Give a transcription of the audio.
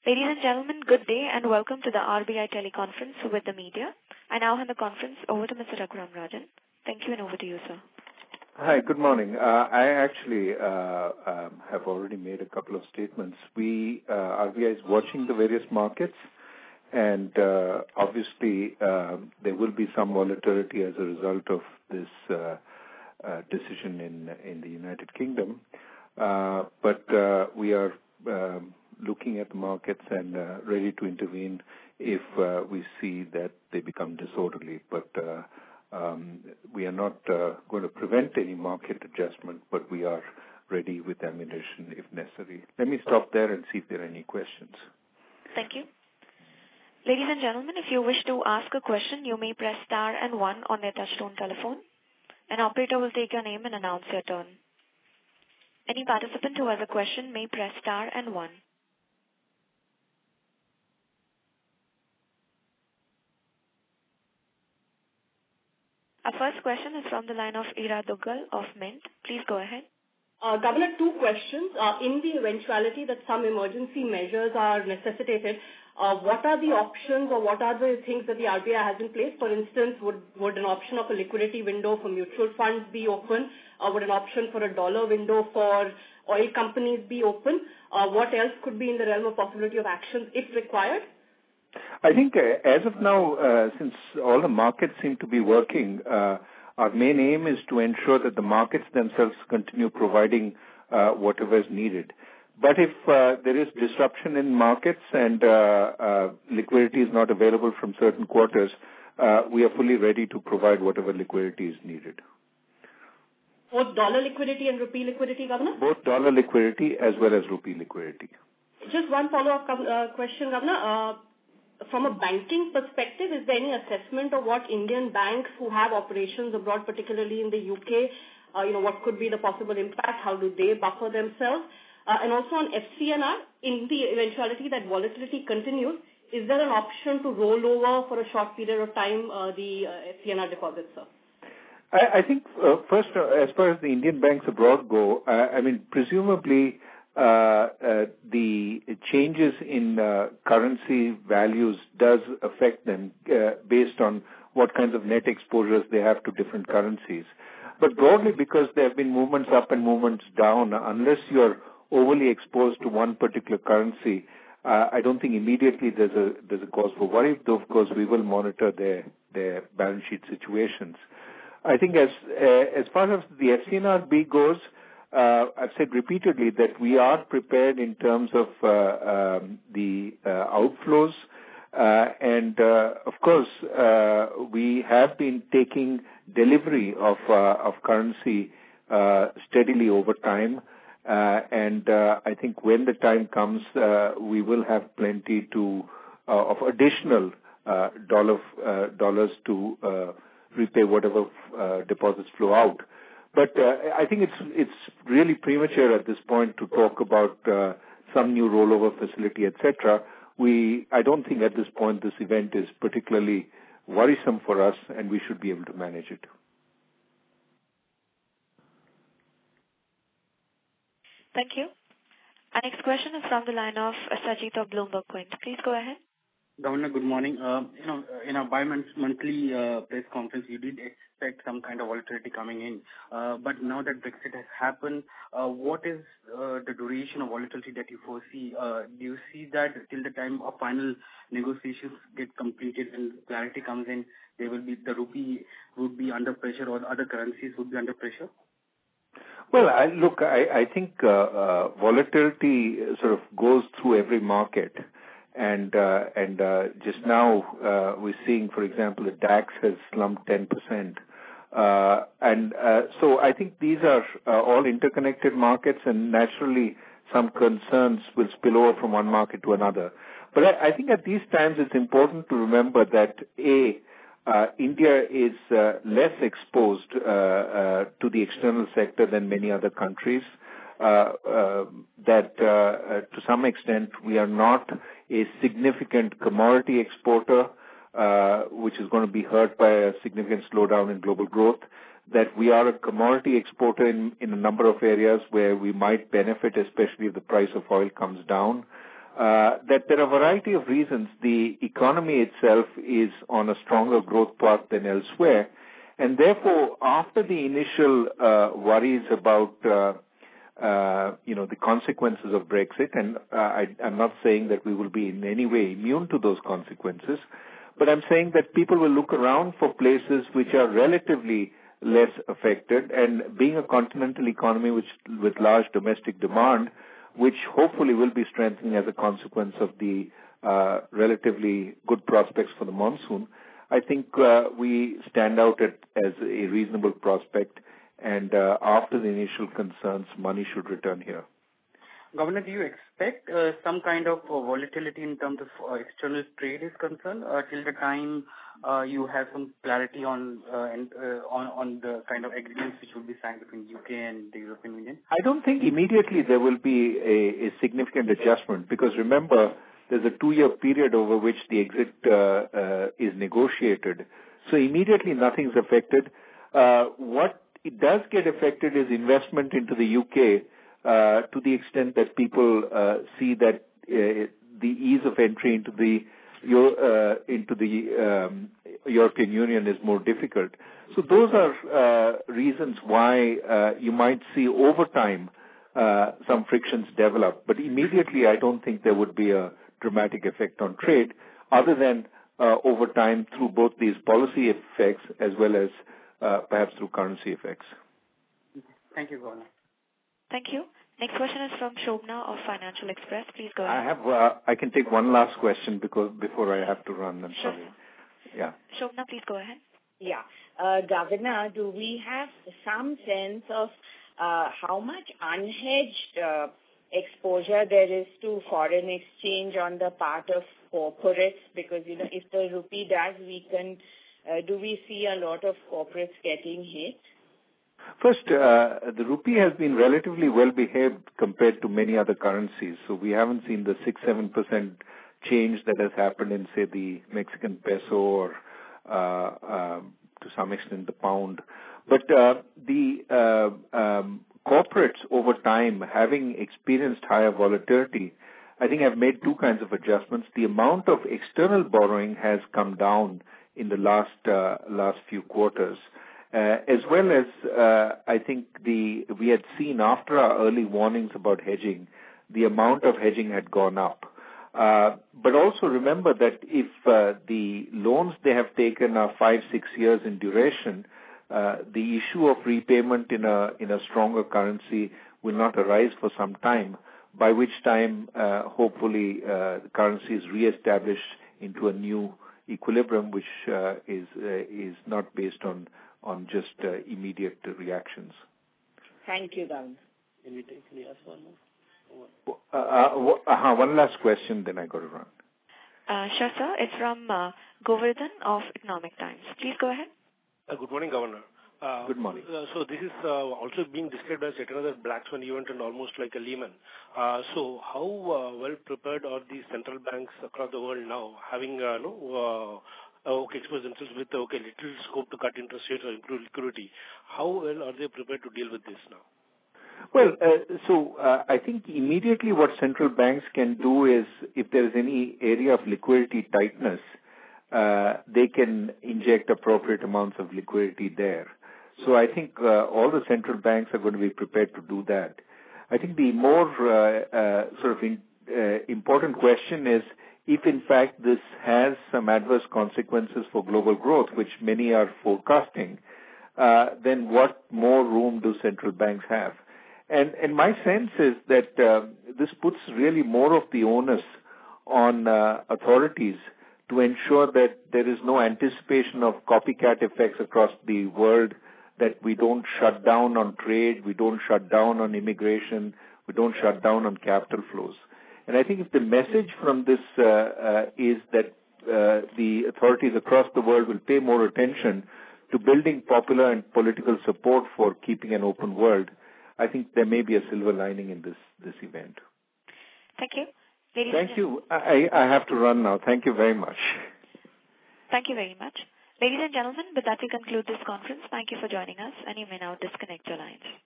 Ladies and gentlemen, good day and welcome to the RBI teleconference with the media. I now hand the conference over to Mr. Raghuram Rajan. Thank you and over to you, sir. Hi, good morning. I actually have already made a couple of statements. RBI is watching the various markets, and obviously there will be some volatility as a result of this decision in the United Kingdom. But we are looking at the markets and ready to intervene if we see that they become disorderly. But we are not going to prevent any market adjustment, but we are ready with ammunition if necessary. Let me stop there and see if there are any questions. Thank you. Ladies and gentlemen, if you wish to ask a question, you may press star and 1 on your touchtone telephone. An operator will take your name and announce your turn. Any participant who has a question may press star and 1. Our first question is from the line of Ira Duggal of Mint. Please go ahead. Governor, 2 questions. In the eventuality that some emergency measures are necessitated, what are the options or what are the things that the RBI has in place? For instance, would an option of a liquidity window for mutual funds be open? Would an option for a dollar window for oil companies be open? What else could be in the realm of possibility of actions if required? I think as of now, since all the markets seem to be working, our main aim is to ensure that the markets themselves continue providing whatever is needed. But if there is disruption in markets and liquidity is not available from certain quarters, we are fully ready to provide whatever liquidity is needed. Both dollar liquidity and rupee liquidity, Governor? Both dollar liquidity as well as rupee liquidity. Just one follow-up question, Governor. From a banking perspective, is there any assessment of what Indian banks who have operations abroad, particularly in the UK, what could be the possible impact? How do they buffer themselves? And also on FCNR, in the eventuality that volatility continues, is there an option to roll over for a short period of time the FCNR deposits, sir? I think first, as far as the Indian banks abroad go, presumably the changes in currency values does affect them based on what kinds of net exposures they have to different currencies. But broadly, because there have been movements up and movements down, unless you're overly exposed to one particular currency, I don't think immediately there's a cause for worry, though of course we will monitor their balance sheet situations. I think as far as the FCNRB goes, I've said repeatedly that we are prepared in terms of the outflows, and of course we have been taking delivery of currency steadily over time, and I think when the time comes, we will have plenty of additional dollars to repay whatever deposits flow out. But I think it's really premature at this point to talk about some new rollover facility, etc. I don't think at this point this event is particularly worrisome for us, and we should be able to manage it. Thank you. Our next question is from the line of Sajid of Bloomberg Quint. Please go ahead. Governor, good morning. In a bi-monthly press conference, you did expect some kind of volatility coming in. But now that Brexit has happened, what is the duration of volatility that you foresee? Do you see that till the time of final negotiations get completed and clarity comes in, the rupee would be under pressure or other currencies would be under pressure? Well, I think volatility sort of goes through every market. And just now we're seeing, for example, the DAX has slumped 10%. So I think these are all interconnected markets, and naturally some concerns will spill over from one market to another. But I think at these times it's important to remember that India is less exposed to the external sector than many other countries. That to some extent we are not a significant commodity exporter, which is going to be hurt by a significant slowdown in global growth, that we are a commodity exporter in a number of areas where we might benefit, especially if the price of oil comes down. that there are a variety of reasons. The economy itself is on a stronger growth path than elsewhere, and therefore, after the initial worries about the consequences of Brexit, and I'm not saying that we will be in any way immune to those consequences, but I'm saying that people will look around for places which are relatively less affected, and being a continental economy with large domestic demand, which hopefully will be strengthening as a consequence of the relatively good prospects for the monsoon, I think we stand out as a reasonable prospect, and after the initial concerns, money should return here. Governor, do you expect some kind of volatility in terms of external trade is concerned till the time you have some clarity on the kind of agreements which will be signed between UK and the European Union? I don't think immediately there will be a significant adjustment, because remember, there's a 2-year period over which the exit is negotiated. So immediately nothing's affected. What it does get affected is investment into the UK, to the extent that people see that the ease of entry into the European Union is more difficult. So those are reasons why you might see over time some frictions develop. But immediately I don't think there would be a dramatic effect on trade, other than over time through both these policy effects as well as perhaps through currency effects. Thank you, Governor. Thank you. Next question is from Shobna of Financial Express. Please go ahead. I can take one last question before I have to run. I'm sorry. Yeah. Shobna, please go ahead. Yeah. Governor, do we have some sense of how much unhedged exposure there is to foreign exchange on the part of corporates? Because, if the rupee does weaken, do we see a lot of corporates getting hit? First, the rupee has been relatively well behaved compared to many other currencies. So we haven't seen the 6-7% change that has happened in, say, the Mexican peso or to some extent the pound. But the corporates over time, having experienced higher volatility, I think have made two kinds of adjustments. The amount of external borrowing has come down in the last few quarters. As well as I think we had seen after our early warnings about hedging, the amount of hedging had gone up. But also remember that if the loans they have taken are 5-6 years in duration, the issue of repayment in a stronger currency will not arise for some time, by which time hopefully the currency is reestablished into a new equilibrium, which is not based on just immediate reactions. Thank you, Governor. Can we ask one more? One last question, then I got to run. Sure, sir. It's from Govardhan of Economic Times. Please go ahead. Good morning, Governor. Good morning. So this is also being described as yet another black swan event and almost like a Lehman. So how well prepared are the central banks across the world now, having exposed themselves with little scope to cut interest rates or improve liquidity? How well are they prepared to deal with this now? Well, I think immediately what central banks can do is, if there is any area of liquidity tightness, they can inject appropriate amounts of liquidity there. So I think all the central banks are going to be prepared to do that. I think the more important question is, if in fact this has some adverse consequences for global growth, which many are forecasting, then what more room do central banks have? And my sense is that this puts really more of the onus on authorities to ensure that there is no anticipation of copycat effects across the world, that we don't shut down on trade, we don't shut down on immigration, we don't shut down on capital flows. And I think if the message from this is that the authorities across the world will pay more attention to building popular and political support for keeping an open world, I think there may be a silver lining in this event. Thank you. Thank you. I have to run now. Thank you very much. Thank you very much. Ladies and gentlemen, with that we conclude this conference. Thank you for joining us, and you may now disconnect your lines.